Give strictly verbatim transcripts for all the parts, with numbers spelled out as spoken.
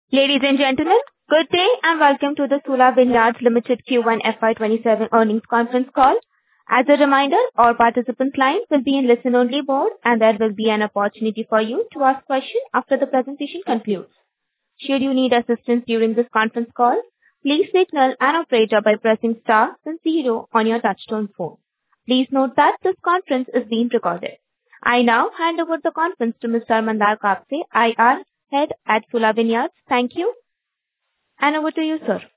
Ladies and gentlemen, good day and welcome to the Sula Vineyards Limited Q one F Y twenty-seven earnings conference call. As a reminder, all participant lines will be in listen-only mode, and there will be an opportunity for you to ask questions after the presentation concludes. Should you need assistance during this conference call, please signal an operator by pressing star and zero on your touchtone phone. Please note that this conference is being recorded. I now hand over the conference to Mister Mandar Kapse, I R Head at Sula Vineyards. Thank you, and over to you, sir.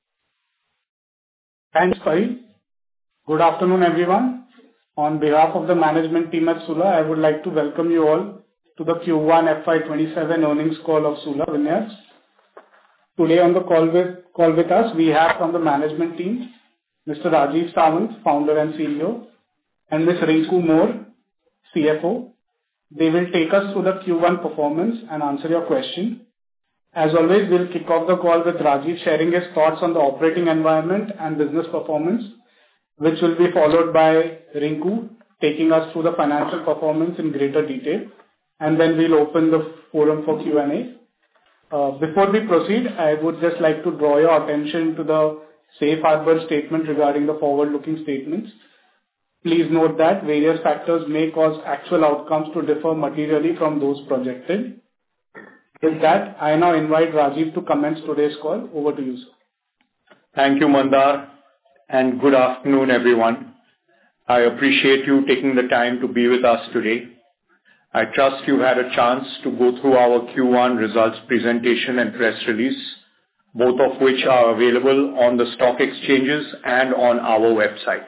Thanks, Pari. Good afternoon, everyone. On behalf of the management team at Sula, I would like to welcome you all to the Q one F Y twenty-seven earnings call of Sula Vineyards. Today on the call with call with us, we have from the management team, Mister Rajeev Samant, Founder and C E O, and Miz Rinku More, C F O. They will take us through the Q one performance and answer your question. As always, we'll kick off the call with Rajeev sharing his thoughts on the operating environment and business performance, which will be followed by Rinku taking us through the financial performance in greater detail, and then we'll open the forum for Q and A. Uh, before we proceed, I would just like to draw your attention to the safe harbor statement regarding the forward-looking statements. Please note that various factors may cause actual outcomes to differ materially from those projected. With that, I now invite Rajeev to commence today's call. Over to you, sir. Thank you, Mandar, and good afternoon, everyone. I appreciate you taking the time to be with us today. I trust you've had a chance to go through our Q one results presentation and press release, both of which are available on the stock exchanges and on our website.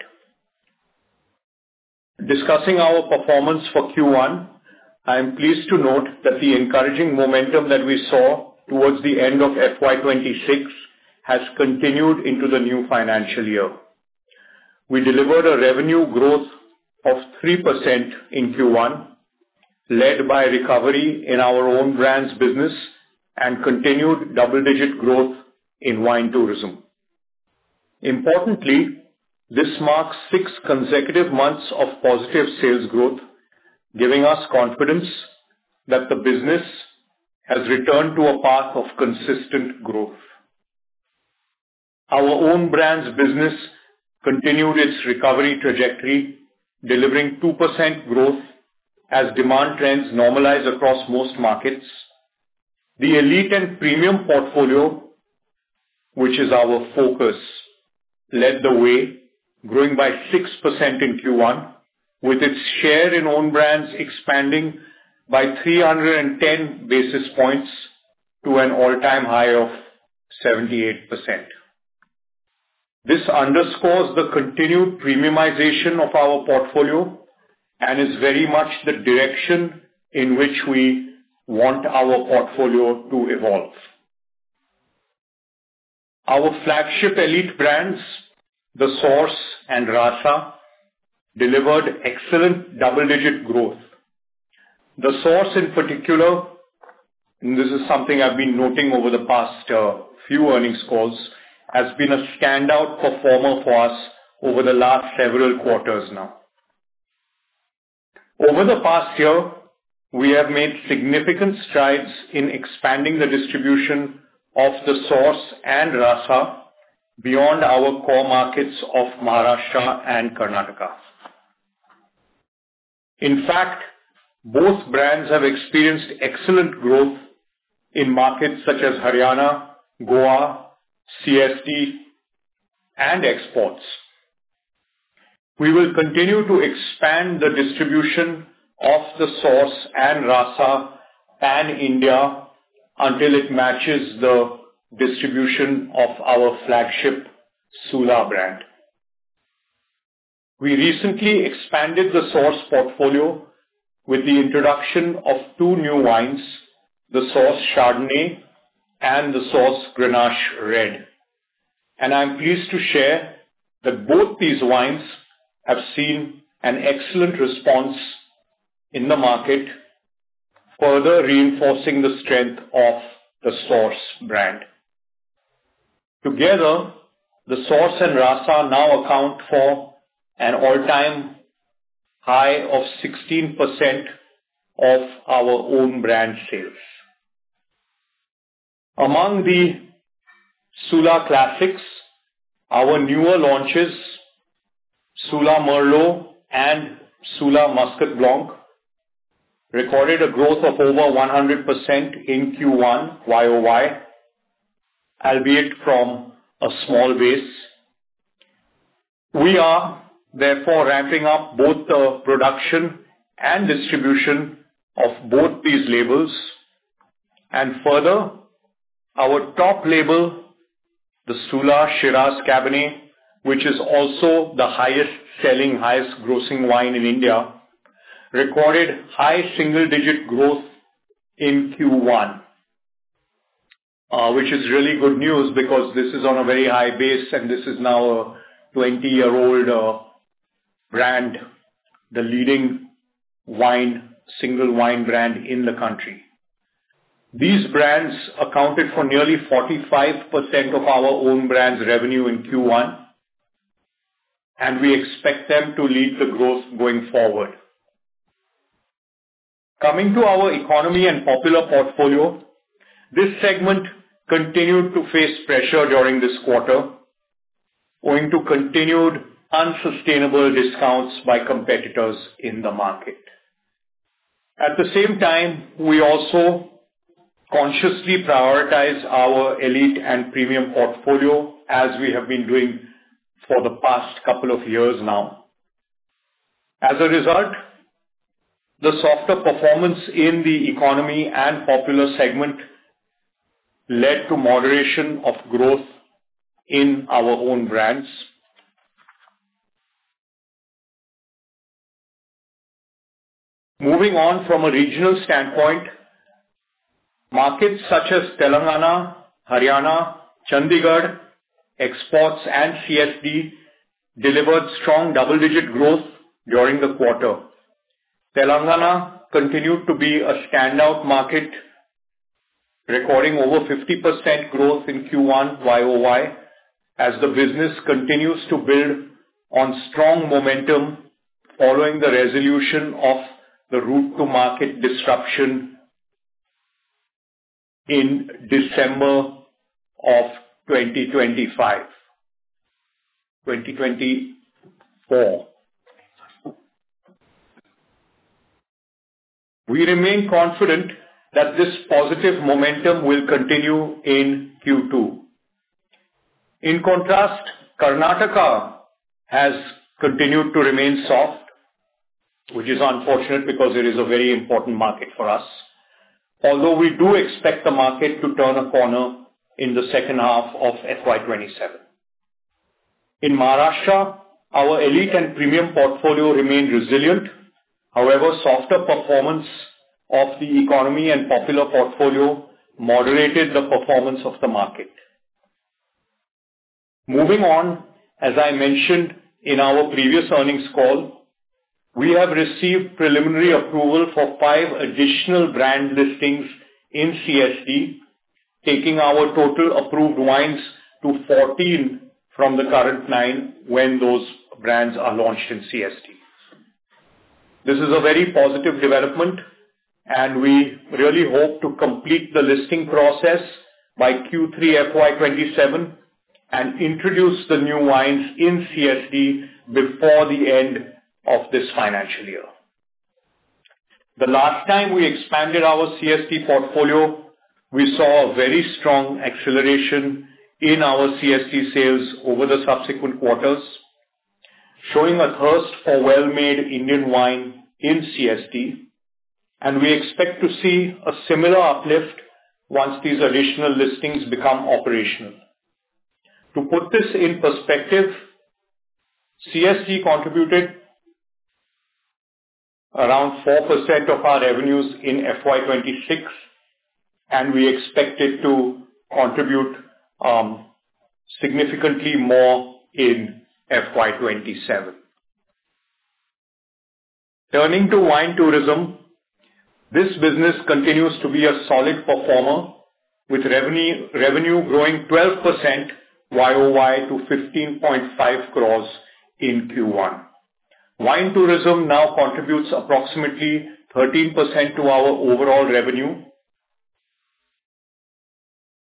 Discussing our performance for Q one, I am pleased to note that the encouraging momentum that we saw towards the end of F Y twenty-six has continued into the new financial year. We delivered a revenue growth of three percent in Q one, led by recovery in our own brands business and continued double-digit growth in wine tourism. Importantly, this marks six consecutive months of positive sales growth, giving us confidence that the business has returned to a path of consistent growth. Our own brands business continued its recovery trajectory, delivering two percent growth as demand trends normalize across most markets. The elite and premium portfolio, which is our focus, led the way, growing by six percent in Q one, with its share in own brands expanding by three hundred ten basis points to an all-time high of seventy-eight percent. This underscores the continued premiumization of our portfolio and is very much the direction in which we want our portfolio to evolve. Our flagship elite brands, The Source and Rasa, delivered excellent double-digit growth. The Source in particular, and this is something I've been noting over the past uh, few earnings calls, has been a standout performer for us over the last several quarters now. Over the past year, we have made significant strides in expanding the distribution of The Source and Rasa beyond our core markets of Maharashtra and Karnataka. In fact, both brands have experienced excellent growth in markets such as Haryana, Goa, C S T, and exports. We will continue to expand the distribution of The Source and Rasa pan-India until it matches the distribution of our flagship Sula brand. We recently expanded the Source portfolio with the introduction of two new wines, the Source Chardonnay and the Source Grenache Red. And I'm pleased to share that both these wines have seen an excellent response in the market, further reinforcing the strength of the Source brand. Together, The Source and Rasa now account for an all-time high of sixteen percent of our own brand sales. Among the Sula classics, our newer launches, Sula Merlot and Sula Muscat Blanc, recorded a growth of over one hundred percent in Q one Y O Y, albeit from a small base. We are therefore ramping up both the production and distribution of both these labels, and further, our top label, the Sula Shiraz Cabernet, which is also the highest selling, highest grossing wine in India, recorded high single-digit growth in Q one, uh, which is really good news because this is on a very high base and this is now a twenty-year-old uh, brand, the leading wine, single wine brand in the country. These brands accounted for nearly forty-five percent of our own brands revenue in Q one, and we expect them to lead the growth going forward. Coming to our economy and popular portfolio, this segment continued to face pressure during this quarter, owing to continued unsustainable discounts by competitors in the market. At the same time, we also consciously prioritize our elite and premium portfolio as we have been doing for the past couple of years now. As a result, the softer performance in the economy and popular segment led to moderation of growth in our own brands. Moving on from a regional standpoint, markets such as Telangana, Haryana, Chandigarh, exports and C S D delivered strong double-digit growth during the quarter. Telangana continued to be a standout market, recording over fifty percent growth in Q one Y O Y as the business continues to build on strong momentum following the resolution of the route to market disruption in December of twenty twenty-five, twenty twenty-four. We remain confident that this positive momentum will continue in Q two. In contrast, Karnataka has continued to remain soft, which is unfortunate because it is a very important market for us, although we do expect the market to turn a corner in the second half of F Y twenty-seven. In Maharashtra, our elite and premium portfolio remained resilient. However, softer performance of the economy and popular portfolio moderated the performance of the market. Moving on, as I mentioned in our previous earnings call, we have received preliminary approval for five additional brand listings in C S D, taking our total approved wines to fourteen from the current nine when those brands are launched in C S D. This is a very positive development, and we really hope to complete the listing process by Q three F Y twenty-seven and introduce the new wines in C S D before the end of this financial year. The last time we expanded our C S D portfolio, we saw a very strong acceleration in our C S D sales over the subsequent quarters, showing a thirst for well-made Indian wine in C S D, and we expect to see a similar uplift once these additional listings become operational. To put this in perspective, C S D contributed around four percent of our revenues in F Y twenty-six, and we expect it to contribute um, significantly more in F Y twenty-seven. Turning to wine tourism, this business continues to be a solid performer, with revenue, revenue growing twelve percent Y O Y to fifteen point five crores in Q one. Wine tourism now contributes approximately thirteen percent to our overall revenue.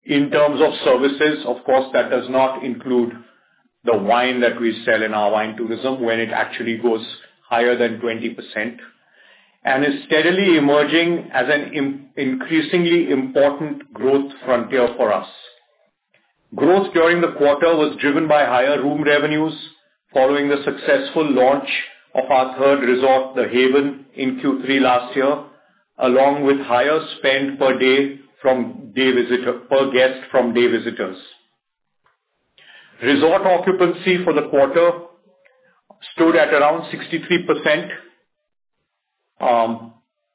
In terms of services, of course, that does not include the wine that we sell in our wine tourism when it actually goes higher than twenty percent, and is steadily emerging as an im- increasingly important growth frontier for us. Growth during the quarter was driven by higher room revenues following the successful launch of our third resort, The Haven, in Q three last year, along with higher spend per day from day visitor, per guest from day visitors. Resort occupancy for the quarter stood at around sixty-three percent. Um,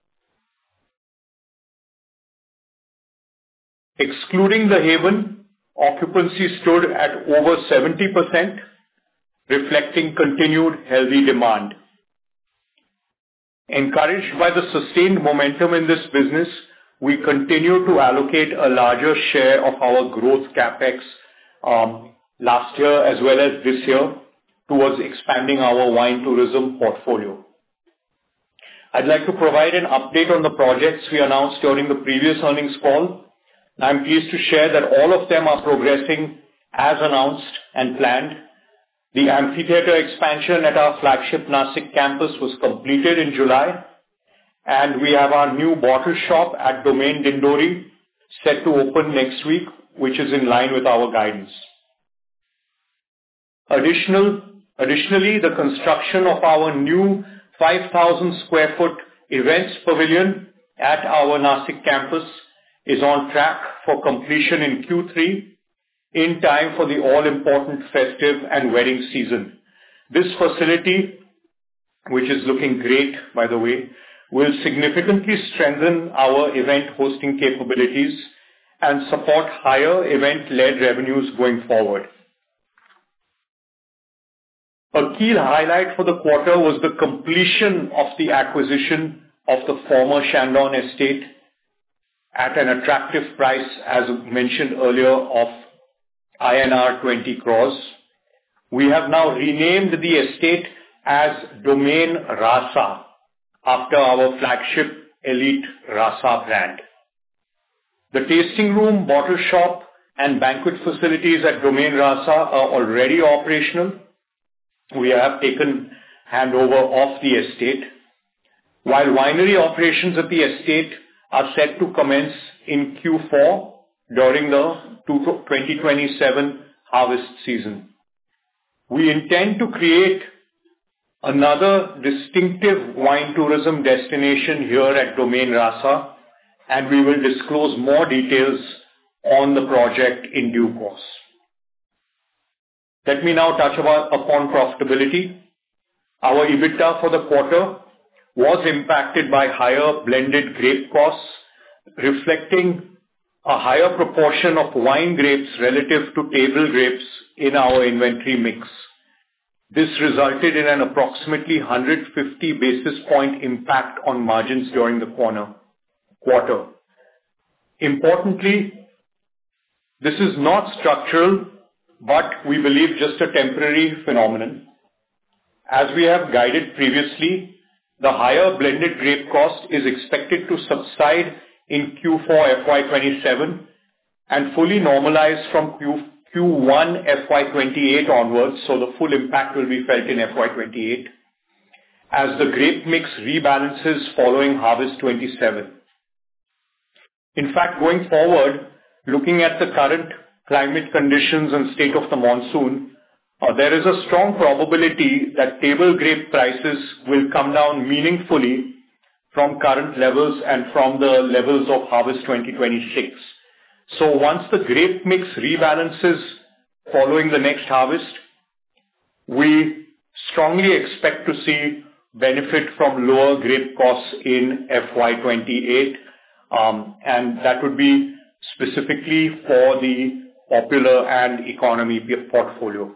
excluding The Haven, occupancy stood at over seventy percent, reflecting continued healthy demand. Encouraged by the sustained momentum in this business, we continue to allocate a larger share of our growth capex um, last year as well as this year towards expanding our wine tourism portfolio. I'd like to provide an update on the projects we announced during the previous earnings call. I'm pleased to share that all of them are progressing as announced and planned. The amphitheater expansion at our flagship Nashik campus was completed in July, and we have our new bottle shop at Domain Dindori set to open next week, which is in line with our guidance. Additional, additionally, the construction of our new five thousand square foot events pavilion at our Nashik campus is on track for completion in Q three, in time for the all-important festive and wedding season. This facility, which is looking great, by the way, will significantly strengthen our event hosting capabilities and support higher event-led revenues going forward. A key highlight for the quarter was the completion of the acquisition of the former Chandon estate at an attractive price, as mentioned earlier, of I N R twenty crores. We have now renamed the estate as Domain Rasa after our flagship elite Rasa brand. The tasting room, bottle shop and banquet facilities at Domain Rasa are already operational. We have taken handover of the estate, while winery operations at the estate are set to commence in Q four during the twenty twenty-seven harvest season. We intend to create another distinctive wine tourism destination here at Domain Rasa, and we will disclose more details on the project in due course. Let me now touch about, upon profitability. Our EBITDA for the quarter was impacted by higher blended grape costs, reflecting a higher proportion of wine grapes relative to table grapes in our inventory mix. This resulted in an approximately one hundred fifty basis point impact on margins during the quarter. Importantly, this is not structural, but we believe just a temporary phenomenon. As we have guided previously, the higher blended grape cost is expected to subside in Q four F Y twenty-seven and fully normalize from Q one F Y twenty-eight onwards, so the full impact will be felt in F Y twenty-eight, as the grape mix rebalances following harvest twenty-seven. In fact, going forward, looking at the current climate conditions and state of the monsoon, uh, there is a strong probability that table grape prices will come down meaningfully from current levels and from the levels of harvest twenty twenty-six. So once the grape mix rebalances following the next harvest, we strongly expect to see benefit from lower grape costs in F Y twenty-eight, um, and that would be specifically for the popular and economy portfolio.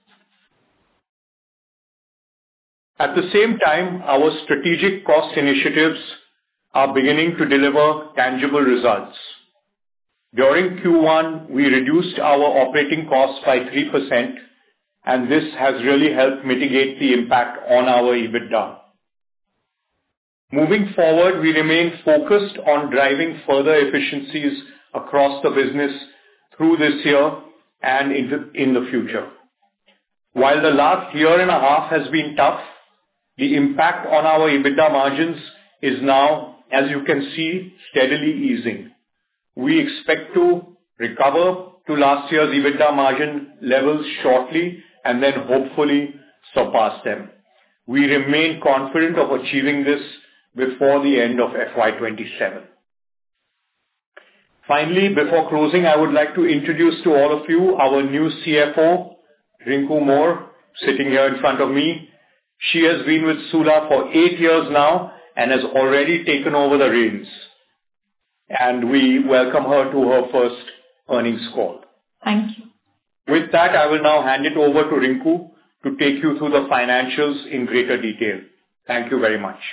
At the same time, our strategic cost initiatives are beginning to deliver tangible results. During Q one, we reduced our operating costs by three percent, and this has really helped mitigate the impact on our EBITDA. Moving forward, we remain focused on driving further efficiencies across the business through this year and into, in the future. While the last year and a half has been tough, the impact on our EBITDA margins is now, as you can see, steadily easing. We expect to recover to last year's EBITDA margin levels shortly and then hopefully surpass them. We remain confident of achieving this before the end of F Y twenty-seven. Finally, before closing, I would like to introduce to all of you our new C F O, Rinku Moore, sitting here in front of me. She has been with Sula for eight years now and has already taken over the reins. And we welcome her to her first earnings call. Thank you. With that, I will now hand it over to Rinku to take you through the financials in greater detail. Thank you very much.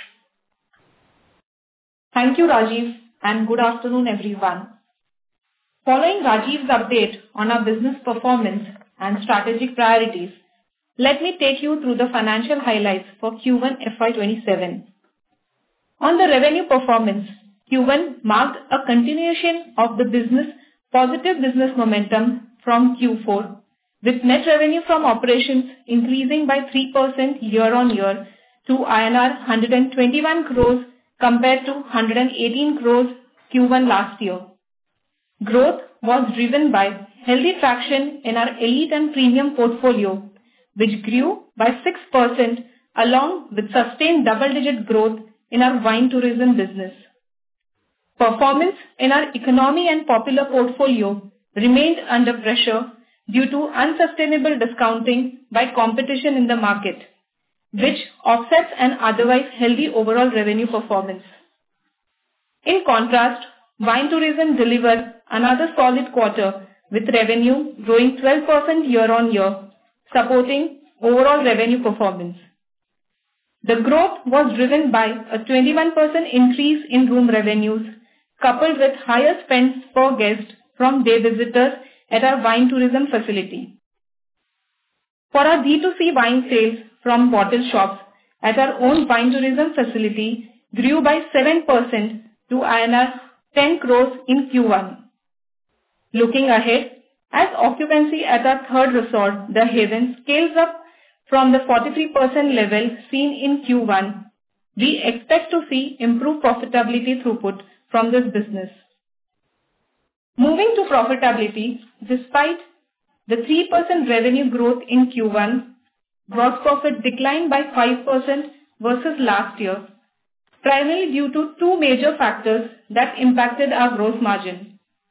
Thank you, Rajiv, and good afternoon, everyone. Following Rajiv's update on our business performance and strategic priorities, let me take you through the financial highlights for Q one F Y twenty-seven. On the revenue performance, Q one marked a continuation of the business positive business momentum from Q four, with net revenue from operations increasing by three percent year-on-year to I N R one hundred twenty-one crores compared to one hundred eighteen crores Q one last year. Growth was driven by healthy traction in our elite and premium portfolio, which grew by six percent along with sustained double-digit growth in our wine tourism business. Performance in our economy and popular portfolio remained under pressure due to unsustainable discounting by competition in the market, which offsets an otherwise healthy overall revenue performance. In contrast, wine tourism delivered another solid quarter with revenue growing twelve percent year-on-year, supporting overall revenue performance. The growth was driven by a twenty-one percent increase in room revenues, coupled with higher spends per guest from day visitors at our wine tourism facility. For our D two C wine sales from bottle shops at our own wine tourism facility grew by seven percent to I N R ten crores in Q one. Looking ahead, as occupancy at our third resort, The Haven, scales up from the forty-three percent level seen in Q one, we expect to see improved profitability throughput from this business. Moving to profitability, despite the three percent revenue growth in Q one, gross profit declined by five percent versus last year, primarily due to two major factors that impacted our gross margin.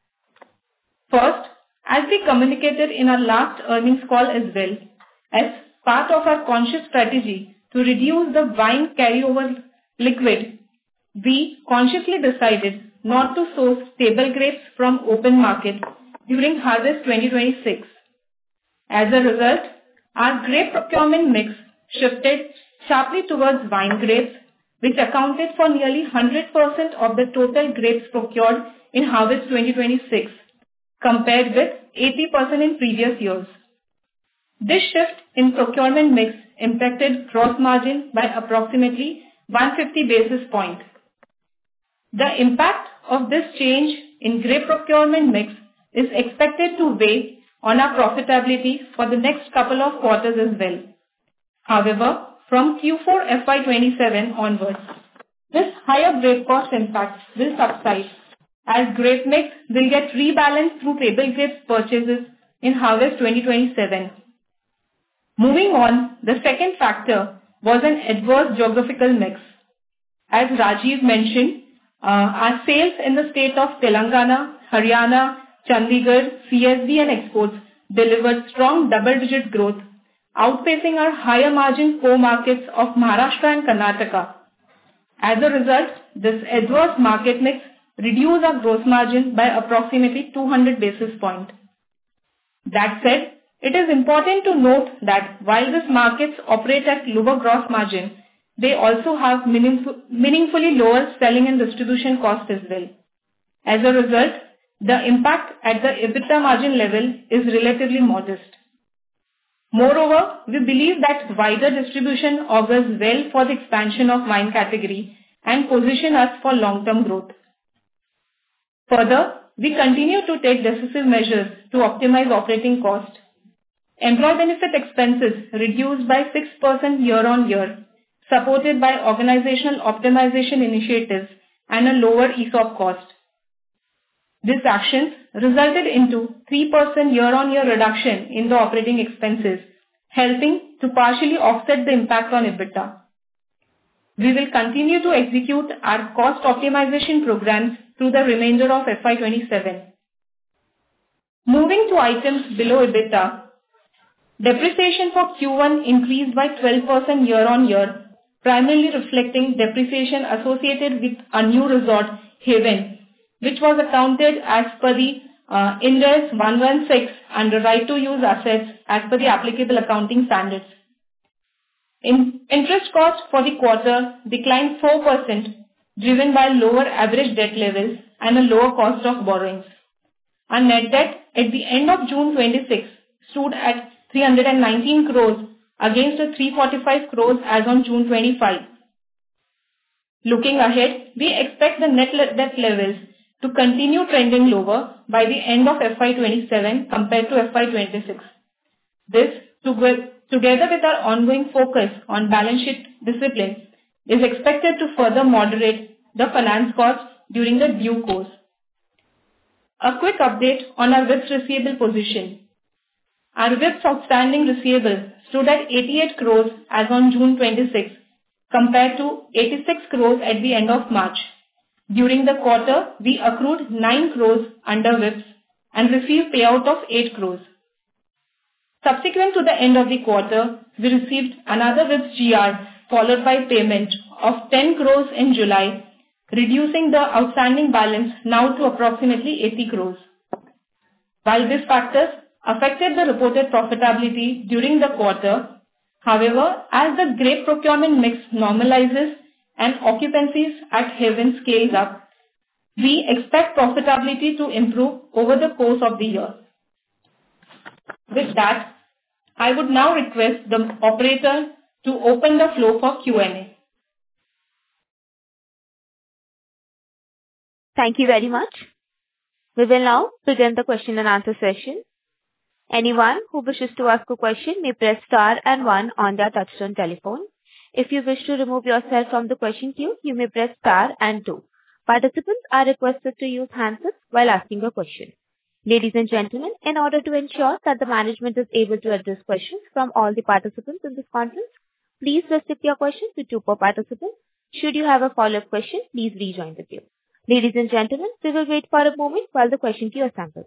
First, as we communicated in our last earnings call as well, as part of our conscious strategy to reduce the wine carryover liquid, we consciously decided not to source stable grapes from open market during harvest twenty twenty-six. As a result, our grape procurement mix shifted sharply towards wine grapes, which accounted for nearly one hundred percent of the total grapes procured in harvest twenty twenty-six, compared with eighty percent in previous years. This shift in procurement mix impacted gross margin by approximately one hundred fifty basis points. The impact of this change in grape procurement mix is expected to weigh on our profitability for the next couple of quarters as well. However, from Q four F Y twenty-seven onwards, this higher grape cost impact will subside as grape mix will get rebalanced through table grapes purchases in harvest twenty twenty-seven. Moving on, the second factor was an adverse geographical mix. As Rajiv mentioned, uh, our sales in the state of Telangana, Haryana, Chandigarh, C S D and exports delivered strong double-digit growth, outpacing our higher margin core markets of Maharashtra and Karnataka. As a result, this adverse market mix reduced our gross margin by approximately two hundred basis points. That said, it is important to note that while these markets operate at lower gross margin, they also have meaningful, meaningfully lower selling and distribution costs as well. As a result, the impact at the EBITDA margin level is relatively modest. Moreover, we believe that wider distribution augurs well for the expansion of wine category and position us for long-term growth. Further, we continue to take decisive measures to optimize operating cost. Employee benefit expenses reduced by six percent year-on-year, supported by organizational optimization initiatives and a lower E S O P cost. These actions resulted into three percent year-on-year reduction in the operating expenses, helping to partially offset the impact on EBITDA. We will continue to execute our cost optimization programs through the remainder of F Y twenty-seven. Moving to items below EBITDA, depreciation for Q one increased by twelve percent year-on-year, primarily reflecting depreciation associated with a new resort, Haven, which was accounted as per the uh, Ind AS one sixteen under right to use assets as per the applicable accounting standards. In interest cost for the quarter declined four percent, driven by lower average debt levels and a lower cost of borrowings. Our net debt at the end of June twenty-sixth stood at three hundred nineteen crores against the three hundred forty-five crores as on June twenty-fifth. Looking ahead, we expect the net debt levels to continue trending lower by the end of F Y twenty-seven compared to F Y twenty-six. This, together with our ongoing focus on balance sheet discipline, is expected to further moderate the finance costs during the due course. A quick update on our W I P S receivable position. Our W I P S outstanding receivable stood at eighty-eight crores as on June twenty-sixth, compared to eighty-six crores at the end of March. During the quarter, we accrued nine crores under W I P S and received payout of eight crores. Subsequent to the end of the quarter, we received another W I P S G R followed by payment of ten crores in July, reducing the outstanding balance now to approximately eighty crores. While these factors affected the reported profitability during the quarter, however, as the grape procurement mix normalizes and occupancies at Haven scales up, we expect profitability to improve over the course of the year. With that, I would now request the operator to open the floor for Q and A. Thank you very much. We will now begin the question and answer session. Anyone who wishes to ask a question may press star and one on their touchtone telephone. If you wish to remove yourself from the question queue, you may press star and two. Participants are requested to use handsets while asking a question. Ladies and gentlemen, in order to ensure that the management is able to address questions from all the participants in this conference, please restrict your questions to two per participant. Should you have a follow-up question, please rejoin the queue. Ladies and gentlemen, we will wait for a moment while the question queue assembles.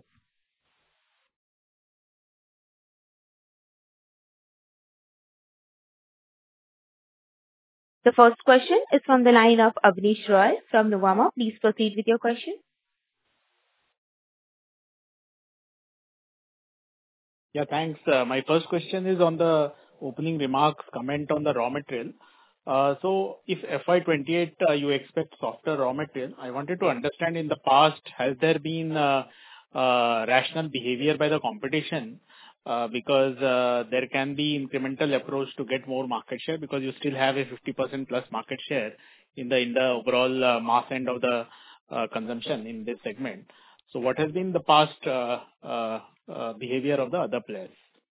The first question is from the line of Abneesh Roy from Nuvama. Please proceed with your question. Yeah, thanks. Uh, my first question is on the opening remarks comment on the raw material. Uh, so if F Y twenty-eight uh, you expect softer raw material, I wanted to understand in the past, has there been uh, uh, rational behavior by the competition? Uh, because uh, there can be incremental approach to get more market share because you still have a fifty percent plus market share in the in the overall uh, mass end of the uh, consumption in this segment. So what has been the past uh, uh, uh, behavior of the other players?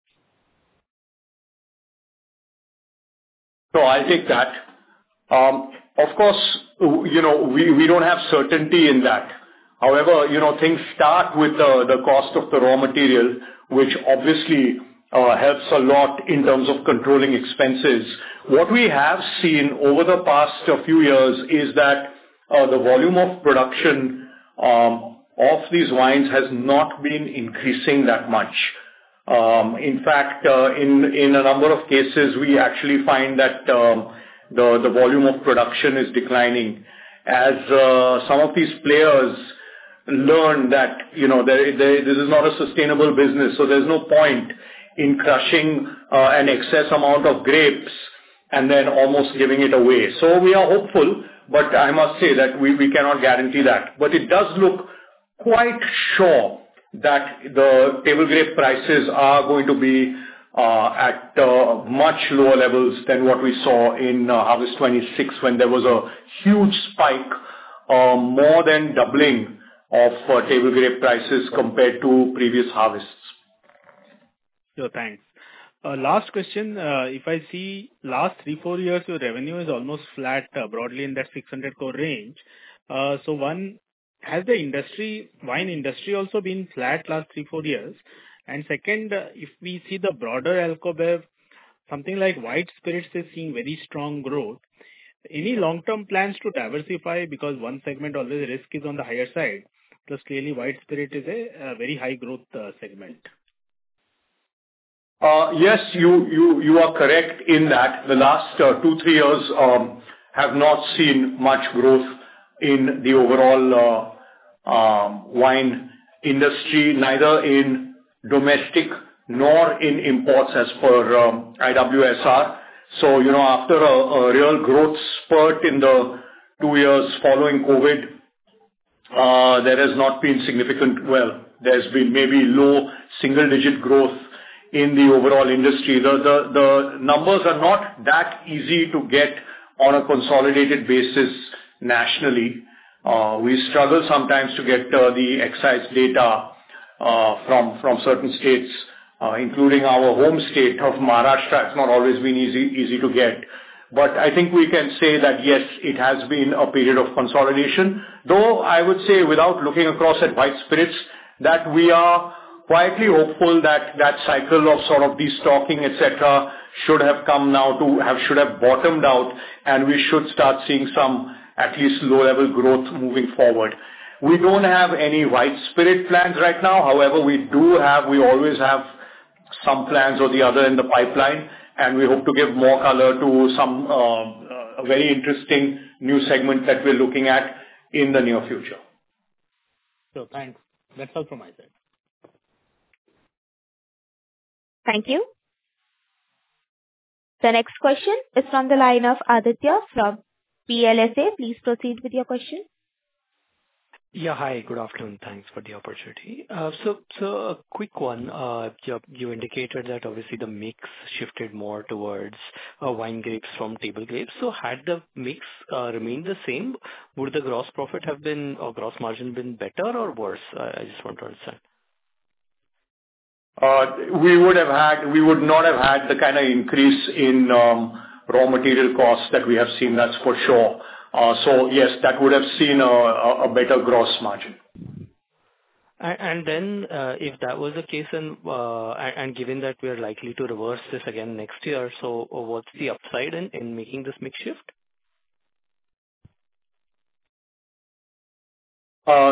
So I'll take that. Um, of course, you know, we, we don't have certainty in that. However, you know, things start with the, the cost of the raw material, which obviously uh, helps a lot in terms of controlling expenses. What we have seen over the past uh, few years is that uh, the volume of production um, of these wines has not been increasing that much. Um, in fact, uh, in, in a number of cases, we actually find that um, the, the volume of production is declining as uh, some of these players learn that, you know, they, they, this is not a sustainable business, so there's no point in crushing uh, an excess amount of grapes and then almost giving it away. So we are hopeful, but I must say that we, we cannot guarantee that. But it does look quite sure that the table grape prices are going to be uh, at uh, much lower levels than what we saw in uh, Harvest twenty-six when there was a huge spike, uh, more than doubling of uh, table grape prices compared to previous harvests. Sure, thanks. Uh, Last question. uh, If I see last three, four years, your revenue is almost flat, uh, broadly in that six hundred crore range. Uh, So one, has the industry, wine industry also been flat last three, four years? And second, uh, if we see the broader Alcobev, something like white spirits is seeing very strong growth. Any long-term plans to diversify? Because one segment always risk is on the higher side, plus clearly white spirit is a a very high growth uh, segment. Uh Yes, you you you are correct in that the last uh two, three years um have not seen much growth in the overall uh um wine industry, neither in domestic nor in imports as per um I W S R. So, you know, after a a real growth spurt in the two years following COVID, uh there has not been significant. Well, there's been maybe low single-digit growth in the overall industry. The the the numbers are not that easy to get on a consolidated basis nationally. Uh We struggle sometimes to get uh the excise data uh from from certain states, uh including our home state of Maharashtra. It's not always been easy easy to get. But I think we can say that, yes, it has been a period of consolidation, though I would say, without looking across at white spirits, that we are quietly hopeful that that cycle of sort of destocking, et cetera, should have come now to have should have bottomed out, and we should start seeing some at least low-level growth moving forward. We don't have any white spirit plans right now. However, we do have, we always have some plans or the other in the pipeline, and we hope to give more color to some uh, a very interesting new segment that we're looking at in the near future. So thanks. That's all from my side. Thank you. The next question is from the line of Aditya from P L S A. Please proceed with your question. Yeah, hi. Good afternoon. Thanks for the opportunity. Uh, So, so a quick one. Uh, You you indicated that obviously the mix shifted more towards uh, wine grapes from table grapes. So had the mix uh, remained the same, would the gross profit have been, or gross margin been better or worse? I I just want to understand. Uh we would have had, we would not have had the kind of increase in um raw material costs that we have seen, that's for sure. Uh So yes, that would have seen a a a better gross margin. And and then, uh, if that was the case, and uh, and and given that we are likely to reverse this again next year, so uh, what's the upside in in making this mix shift? Uh,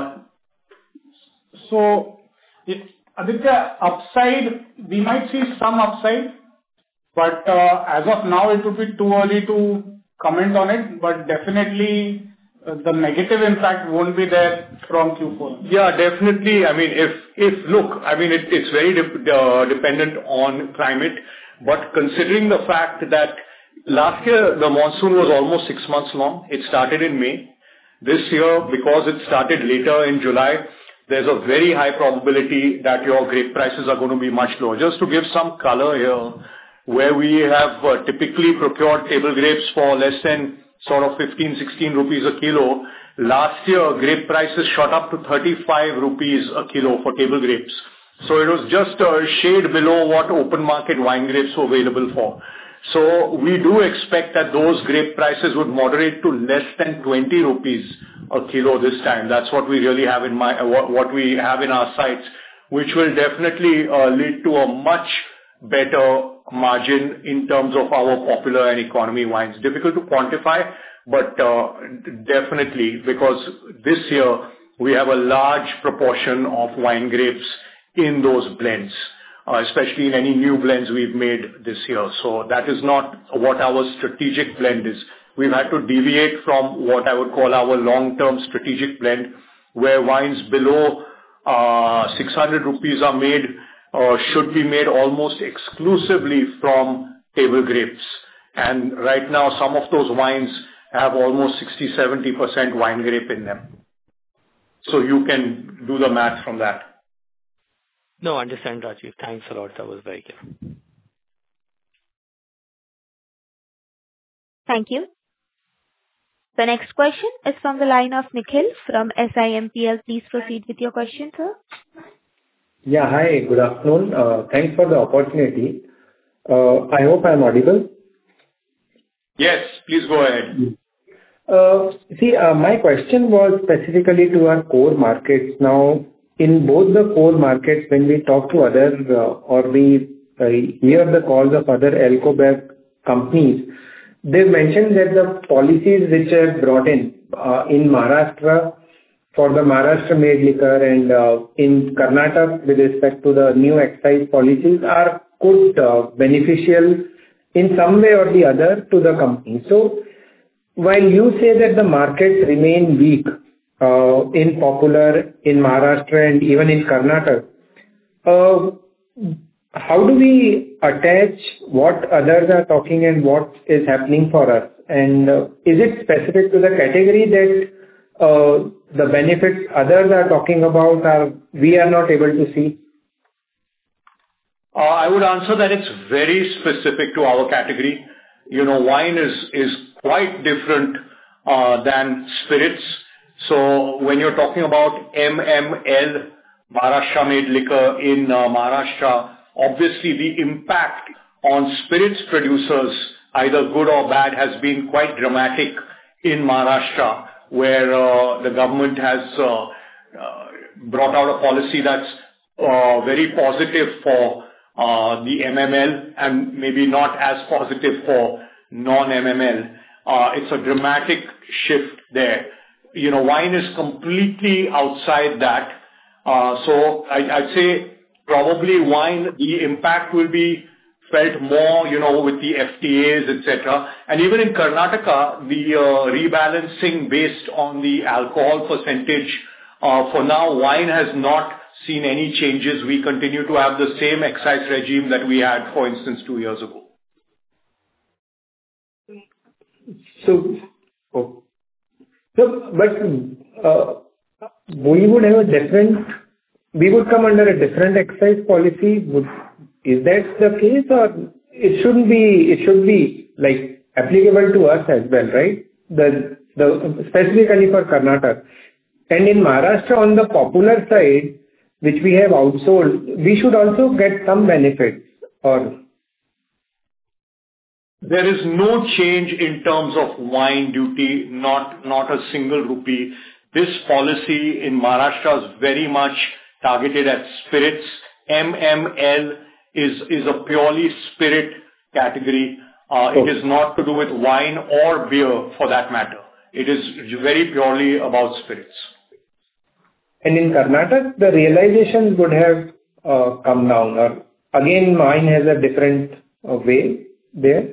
So, it- Aditya, upside, we might see some upside, but uh, as of now, it would be too early to comment on it, but definitely uh, the negative impact won't be there from Q four. Yeah, definitely. I mean, if, if look, I mean, it, it's very dep- uh, dependent on climate, but considering the fact that last year the monsoon was almost six months long, it started in May. This year, because it started later in July, there's a very high probability that your grape prices are going to be much lower. Just to give some color here, where we have uh, typically procured table grapes for less than sort of fifteen, sixteen rupees a kilo, last year grape prices shot up to thirty-five rupees a kilo for table grapes. So it was just a shade below what open market wine grapes were available for. So we do expect that those grape prices would moderate to less than twenty rupees a kilo this time. That's what we really have in mind, what, what we have in our sights, which will definitely uh, lead to a much better margin in terms of our popular and economy wines. Difficult to quantify, but uh, definitely, because this year we have a large proportion of wine grapes in those blends. Uh, especially in any new blends we've made this year. So that is not what our strategic blend is. We've had to deviate from what I would call our long-term strategic blend, where wines below uh, six hundred rupees are made, or should be made almost exclusively from table grapes. And right now, some of those wines have almost sixty to seventy percent wine grape in them. So you can do the math from that. No, understand, Rajiv. Thanks a lot. That was very clear. Thank you. The next question is from the line of Nikhil from SiMPL. Please proceed with your question, sir. Yeah, hi. Good afternoon. Uh, Thanks for the opportunity. Uh, I hope I'm audible. Yes, please go ahead. Uh, See, uh, my question was specifically to our core markets. Now, in both the core markets, when we talk to other uh, or we uh, hear the calls of other alcobev companies, they mentioned that the policies which are brought in uh, in Maharashtra for the Maharashtra-made liquor and uh, in Karnataka with respect to the new excise policies are quite uh, beneficial in some way or the other to the company. So, while you say that the markets remain weak uh, in popular, in Maharashtra and even in Karnataka, uh, how do we attach what others are talking and what is happening for us? And uh, is it specific to the category that uh, the benefits others are talking about are we are not able to see? Uh, I would answer that it's very specific to our category. You know, wine is is quite different uh, than spirits. So when you're talking about M M L, Maharashtra-made liquor in uh, Maharashtra, obviously the impact on spirits producers, either good or bad, has been quite dramatic in Maharashtra, where uh, the government has uh, uh, brought out a policy that's uh, very positive for uh, the M M L and maybe not as positive for non-M M L. Uh, it's a dramatic shift there. You know, wine is completely outside that. Uh, so I, I'd say probably wine, the impact will be felt more, you know, with the F T As, et cetera. And even in Karnataka, the uh, rebalancing based on the alcohol percentage, uh, for now, wine has not seen any changes. We continue to have the same excise regime that we had, for instance, two years ago. So, oh. so but uh, we would have a different, we would come under a different excise policy. Would, is that the case, or it shouldn't be? It should be like applicable to us as well, right? The the specifically for Karnataka and in Maharashtra on the popular side, which we have outsold, we should also get some benefits, or. There is no change in terms of wine duty, not, not a single rupee. This policy in Maharashtra is very much targeted at spirits. M M L is, is a purely spirit category. Uh, Oh. It is not to do with wine or beer for that matter. It is very purely about spirits. And in Karnataka, the realizations would have uh, come down, or again, wine has a different uh, way there.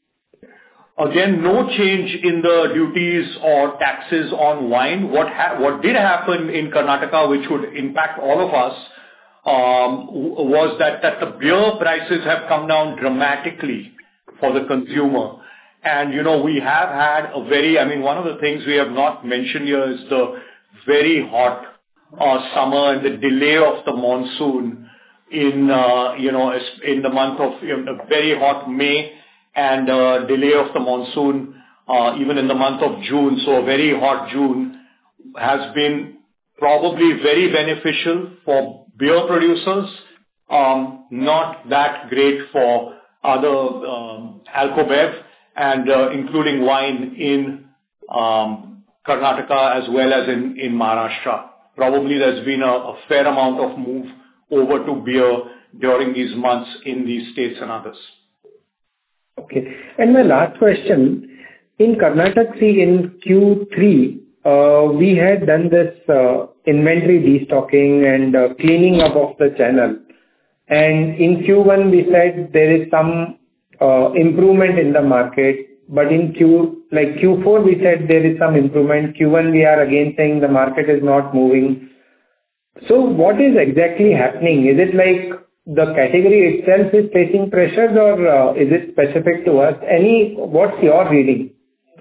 Again, no change in the duties or taxes on wine. What ha- what did happen in Karnataka, which would impact all of us, um, w- was that, that the beer prices have come down dramatically for the consumer. And, you know, we have had a very, I mean, one of the things we have not mentioned here is the very hot uh, summer and the delay of the monsoon in, uh, you know, es- in the month of, you know, very hot May, and uh, delay of the monsoon uh, even in the month of June. So a very hot June has been probably very beneficial for beer producers, um, not that great for other um, alcobev, and uh, including wine in um, Karnataka as well as in, in Maharashtra. Probably there's been a, a fair amount of move over to beer during these months in these states and others. Okay. And my last question, in Karnataka, see, in Q three, uh, we had done this uh, inventory destocking and uh, cleaning up of the channel. And in Q one, we said there is some uh, improvement in the market, but in Q, like Q four, we said there is some improvement. Q one, we are again saying the market is not moving. So what is exactly happening? Is it like the category itself is facing pressures, or uh, is it specific to us? Any, what's your reading?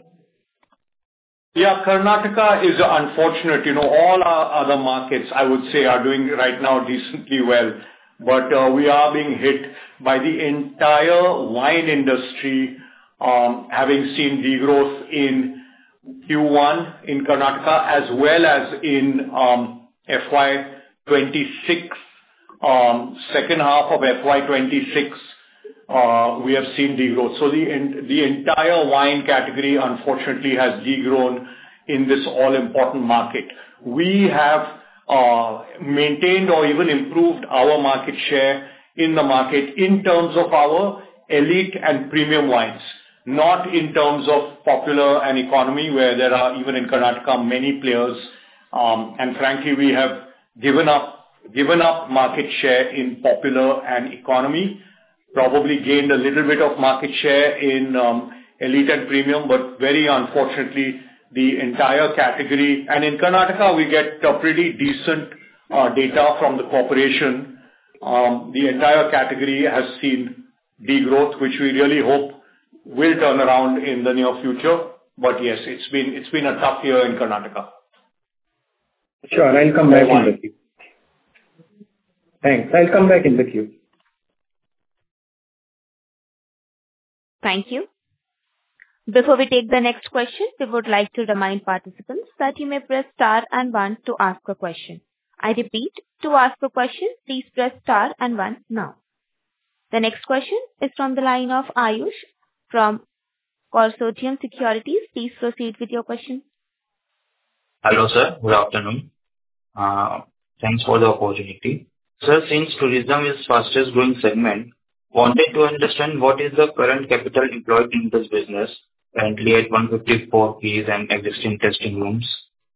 Yeah, Karnataka is unfortunate. You know, all our other markets, I would say, are doing right now decently well. But uh, we are being hit by the entire wine industry, um, having seen degrowth in Q one in Karnataka as well as in um, F Y twenty-six. Um, second half of F Y twenty-six, uh, we have seen degrowth. So the the entire wine category, unfortunately, has degrown in this all-important market. We have uh, maintained or even improved our market share in the market in terms of our elite and premium wines, not in terms of popular and economy, where there are, even in Karnataka, many players. Um, and frankly, we have given up given up market share in popular and economy, probably gained a little bit of market share in um, elite and premium, but very unfortunately, the entire category. And in Karnataka, we get a pretty decent uh, data from the corporation. Um, the entire category has seen degrowth, which we really hope will turn around in the near future. But yes, it's been it's been a tough year in Karnataka. Sure, I'll come back in the queue. Thanks. I'll come back in the queue. Thank you. Before we take the next question, we would like to remind participants that you may press star and one to ask a question. I repeat, to ask a question, please press star and one now. The next question is from the line of Ayush from Consortium Securities. Please proceed with your question. Hello, sir. Good afternoon. Uh, thanks for the opportunity. Sir, since tourism is fastest growing segment, wanted to understand what is the current capital employed in this business, currently at one hundred fifty-four keys and existing testing rooms.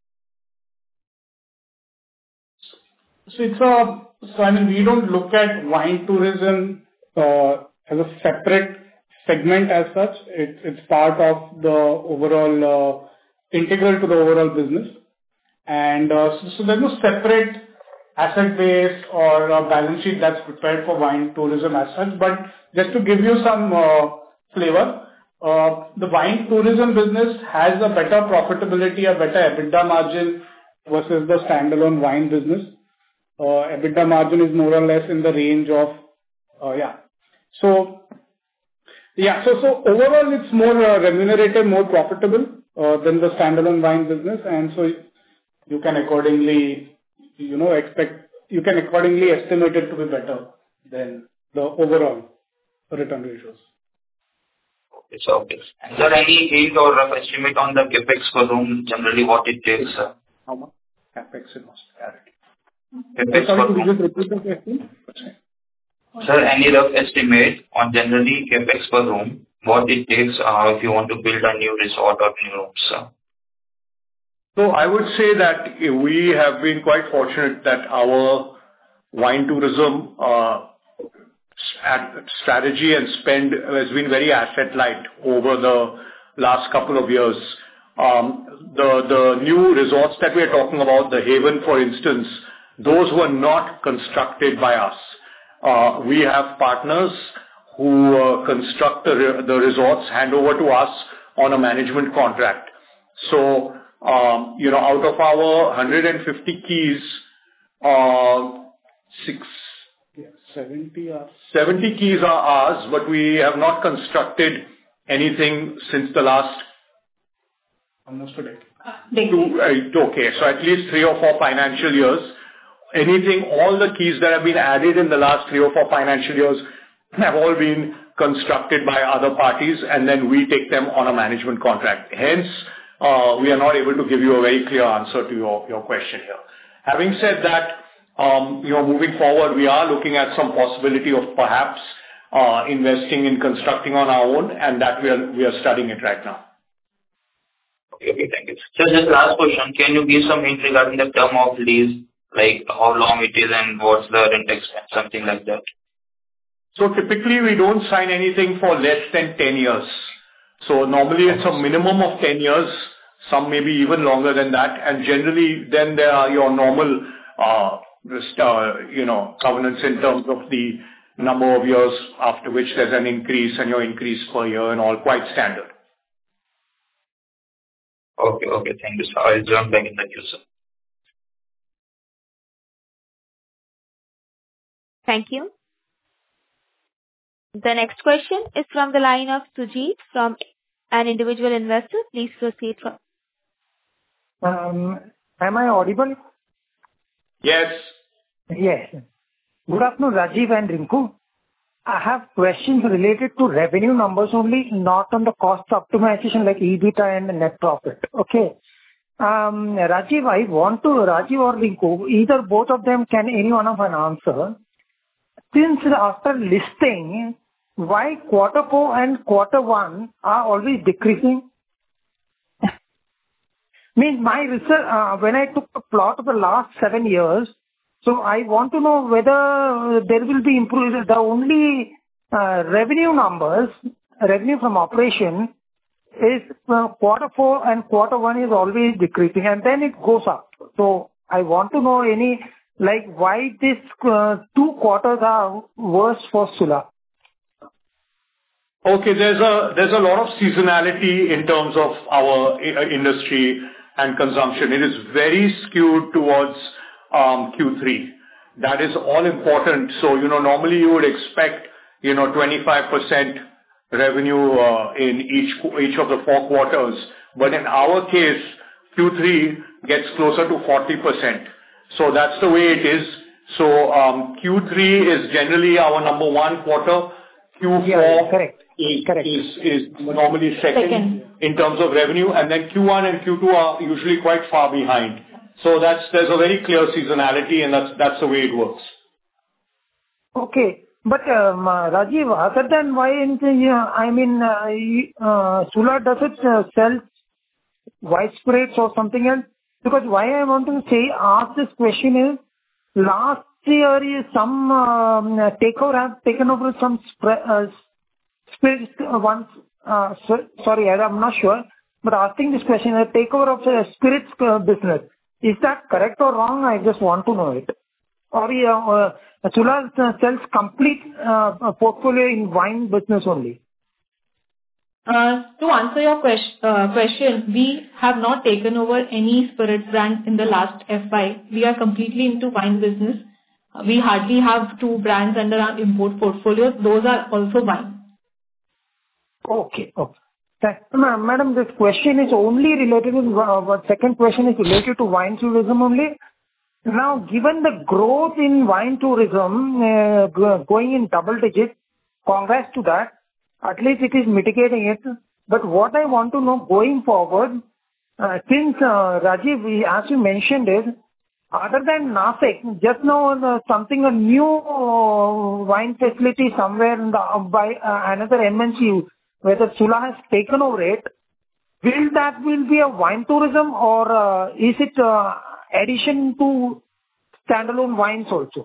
So it's a, so I mean, we don't look at wine tourism uh, as a separate segment as such. It, it's part of the overall, uh, integral to the overall business. And uh, so, so there's no separate asset base or a balance sheet that's prepared for wine tourism as such. But just to give you some uh, flavor, uh, the wine tourism business has a better profitability, a better EBITDA margin versus the standalone wine business. Uh, EBITDA margin is more or less in the range of, uh, yeah. So, yeah, so, so overall it's more uh, remunerative, more profitable uh, than the standalone wine business. And so you can accordingly you know, expect, you can accordingly estimate it to be better than the overall return ratios. Okay, so, okay. Is there any hint or rough estimate on the capex per room, generally what it takes? How much? Capex in hospitality. Capex Sorry, per could you room. just repeat the question? Sir, any rough estimate on generally capex per room, what it takes uh, if you want to build a new resort or new rooms, sir? So I would say that we have been quite fortunate that our wine tourism uh, strategy and spend has been very asset light over the last couple of years. Um, the, the new resorts that we are talking about, the Haven, for instance, those were not constructed by us. Uh, we have partners who uh, construct the, the resorts, hand over to us on a management contract. So, Um, you know, out of our one hundred fifty keys, uh, six, yeah, seventy are seventy keys are ours, but we have not constructed anything since the last almost a decade. two, uh, okay, so at least three or four financial years. Anything, all the keys that have been added in the last three or four financial years have all been constructed by other parties, and then we take them on a management contract. Hence, Uh, we are not able to give you a very clear answer to your, your question here. Having said that, um, you know, moving forward, we are looking at some possibility of perhaps uh, investing in constructing on our own, and that we are, we are studying it right now. Okay, okay, thank you. So just last question, can you give some hint regarding the term of lease, like how long it is and what's the rent expense, something like that? So typically we don't sign anything for less than ten years. So normally it's a minimum of ten years, some maybe even longer than that, and generally then there are your normal, uh, just, uh, you know, covenants in terms of the number of years after which there's an increase and your increase per year and all, quite standard. Okay, okay, thank you, sir. I'll jump back in the queue, sir. Thank you. The next question is from the line of Sujit from an individual investor. Please proceed from, Um, Am I audible? Yes. Yes. Good afternoon, Rajiv and Rinku. I have questions related to revenue numbers only, not on the cost optimization like EBITDA and net profit. Okay. Um, Rajiv, I want to, Rajiv or Rinku, either both of them can any one of an answer. Since after listing, why quarter four and quarter one are always decreasing? Means my research, uh, when I took a plot of the last seven years, so I want to know whether there will be improvement. The only uh, revenue numbers, revenue from operation is uh, quarter four and quarter one is always decreasing and then it goes up. So I want to know any, like why this uh, two quarters are worse for Sula. Okay, there's a there's a lot of seasonality in terms of our uh, industry and consumption. It is very skewed towards um, Q three. That is all important. So, you know, normally you would expect, you know, twenty-five percent revenue uh, in each each of the four quarters. But in our case, Q three gets closer to forty percent. So that's the way it is. So um, Q three is generally our number one quarter. Q four yeah, correct. Is, correct. is is normally second, second in terms of revenue, and then Q one and Q two are usually quite far behind. So that's there's a very clear seasonality, and that's that's the way it works. Okay. But um, uh, Rajiv, other than wine, uh, I mean, uh, uh, Sula does it uh, sell white spirits or something else? Because why I want to say ask this question is, last year is some um, takeover have taken over some sp- uh, spirits uh, once. Uh, so, sorry, I'm not sure. But asking this question, a takeover of the spirits uh, business, is that correct or wrong? I just want to know it. Or uh, uh, Sula sells complete uh, portfolio in wine business only. Uh, to answer your question, uh, question, we have not taken over any spirit brand in the last F Y. We are completely into wine business. Uh, we hardly have two brands under our import portfolio. Those are also wine. Okay. Okay. Ma- Madam, this question is only related to, uh, second question is related to wine tourism only. Now, given the growth in wine tourism uh, g- going in double digits, congrats to that. At least it is mitigating it. But what I want to know going forward, uh, since uh, Rajiv, we- as you mentioned is, other than Nashik, just now uh, something a new uh, wine facility somewhere in the, uh, by uh, another M N C, whether Sula has taken over it, will that will be a wine tourism or uh, is it uh, addition to standalone wines also?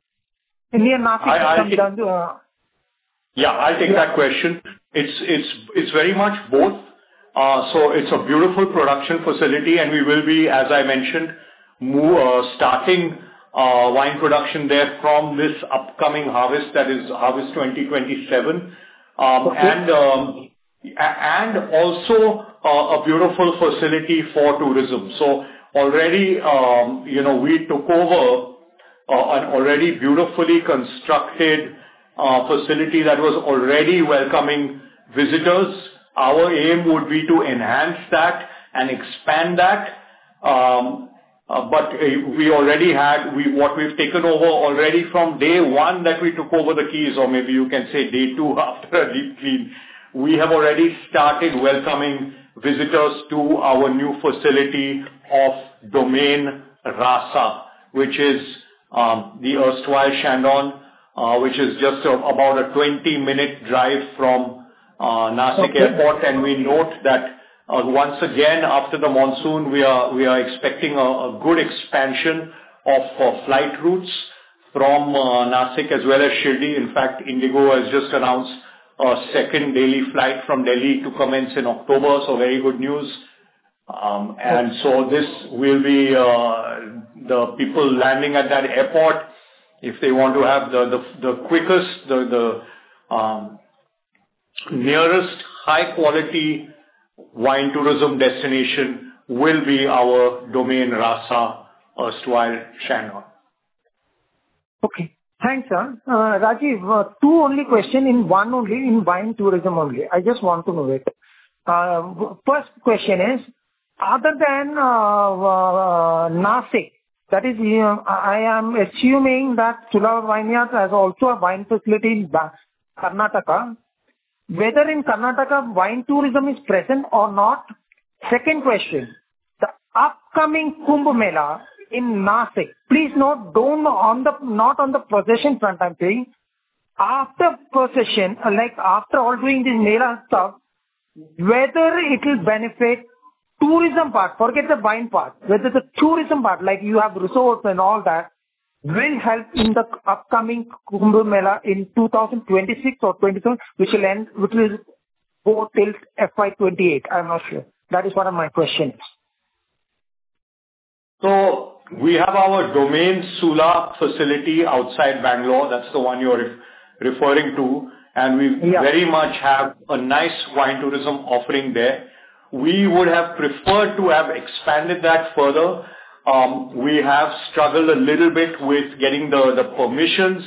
Near Nashik, I- I think- uh, Yeah, I'll take that question. It's it's it's very much both. Uh, So it's a beautiful production facility, and we will be, as I mentioned, move, uh, starting uh, wine production there from this upcoming harvest, that is harvest twenty twenty-seven. Um, Okay. And um, a- and also uh, a beautiful facility for tourism. So already, um, you know, we took over uh, an already beautifully constructed Uh, facility that was already welcoming visitors. Our aim would be to enhance that and expand that. Um, uh, but uh, we already had, we what we've taken over already from day one that we took over the keys, or maybe you can say day two after a deep clean, we have already started welcoming visitors to our new facility of Domaine Rasa, which is um, the erstwhile Chandon, Uh, which is just a, about a twenty minute drive from uh, Nashik Okay. Airport. And we note that uh, once again after the monsoon, we are we are expecting a, a good expansion of uh, flight routes from uh, Nashik as well as Shirdi. In fact, Indigo has just announced a second daily flight from Delhi to commence in October, so very good news. Um, and so this will be uh, the people landing at that airport. If they want to have the the, the quickest, the the um, nearest high quality wine tourism destination will be our Domaine Rasa erstwhile Chandon. Okay. Thanks, sir. Uh, Rajiv, uh, two only question in one only, in wine tourism only. I just want to know it. Uh, First question is, other than uh, uh, Nasik, that is, uh, I am assuming that Sula Vineyards has also a wine facility in Ba- Karnataka. Whether in Karnataka wine tourism is present or not. Second question, the upcoming Kumbh Mela in Nasik. Please note, don't on the not on the procession front. I'm saying after procession, like after all doing this Mela stuff, whether it will benefit tourism part. Forget the wine part. Whether the tourism part, like you have resorts and all that, will help in the upcoming Kumbh Mela in two thousand twenty-six or twenty-seven, which will end, which will go till F Y twenty-eight. I'm not sure. That is one of my questions. So we have our Domain Sula facility outside Bangalore. That's the one you're re- referring to. And we Yeah. very much have a nice wine tourism offering there. We would have preferred to have expanded that further. Um, we have struggled a little bit with getting the, the permissions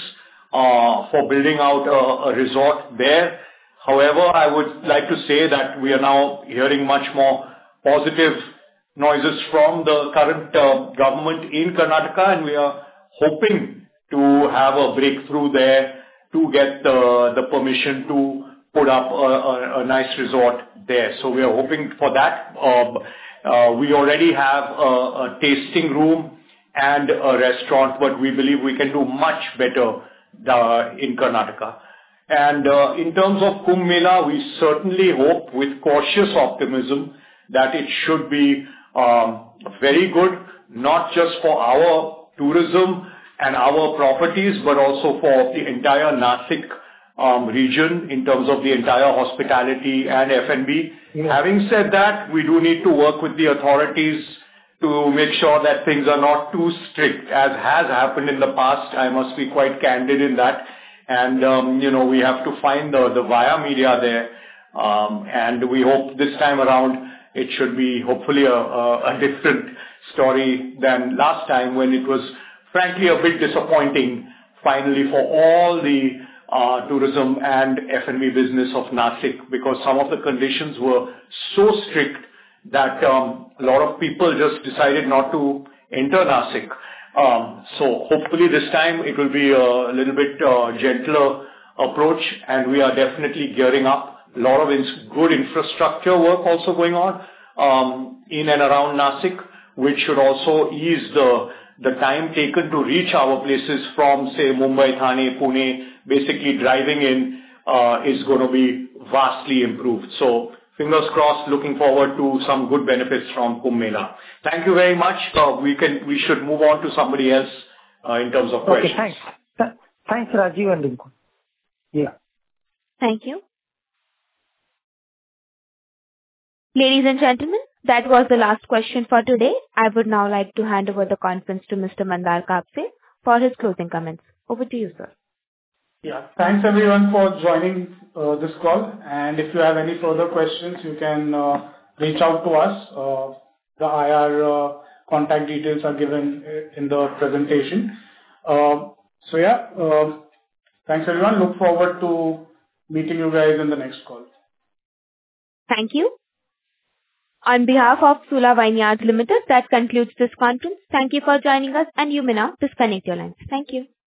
uh, for building out a, a resort there. However, I would like to say that we are now hearing much more positive noises from the current uh, government in Karnataka, and we are hoping to have a breakthrough there to get the, the permission to put up a, a, a nice resort there. So we are hoping for that. Uh, uh, we already have a, a tasting room and a restaurant, but we believe we can do much better uh, in Karnataka. And uh, in terms of Kumbh Mela, we certainly hope with cautious optimism that it should be um, very good, not just for our tourism and our properties, but also for the entire Nasik um, region in terms of the entire hospitality and F and B. Yeah. Having said that, we do need to work with the authorities to make sure that things are not too strict, as has happened in the past. I must be quite candid in that. And, um, you know, we have to find the, the via media there. Um, and we hope this time around it should be hopefully a, a, a different story than last time, when it was frankly a bit disappointing finally for all the uh, tourism and F and B business of Nasik, because some of the conditions were so strict that um, a lot of people just decided not to enter Nasik. Um, so hopefully this time it will be a little bit uh, gentler approach, and we are definitely gearing up. A lot of ins- good infrastructure work also going on um, in and around Nasik, which should also ease the the time taken to reach our places from, say, Mumbai, Thane, Pune. Basically driving in uh, is going to be vastly improved. So fingers crossed, looking forward to some good benefits from Kumbh Mela. Thank you very much. Uh, we can we should move on to somebody else uh, in terms of questions. Okay, thanks. Th- thanks, Rajiv and Rinku. Yeah. Thank you. Ladies and gentlemen, that was the last question for today. I would now like to hand over the conference to Mister Mandar Kapse for his closing comments. Over to you, sir. Yeah. Thanks everyone for joining uh, this call. And if you have any further questions, you can uh, reach out to us. Uh, the I R uh, contact details are given in the presentation. Uh, so yeah, uh, thanks everyone. Look forward to meeting you guys in the next call. Thank you. On behalf of Sula Vineyards Limited, that concludes this conference. Thank you for joining us, and you may now disconnect your lines. Thank you.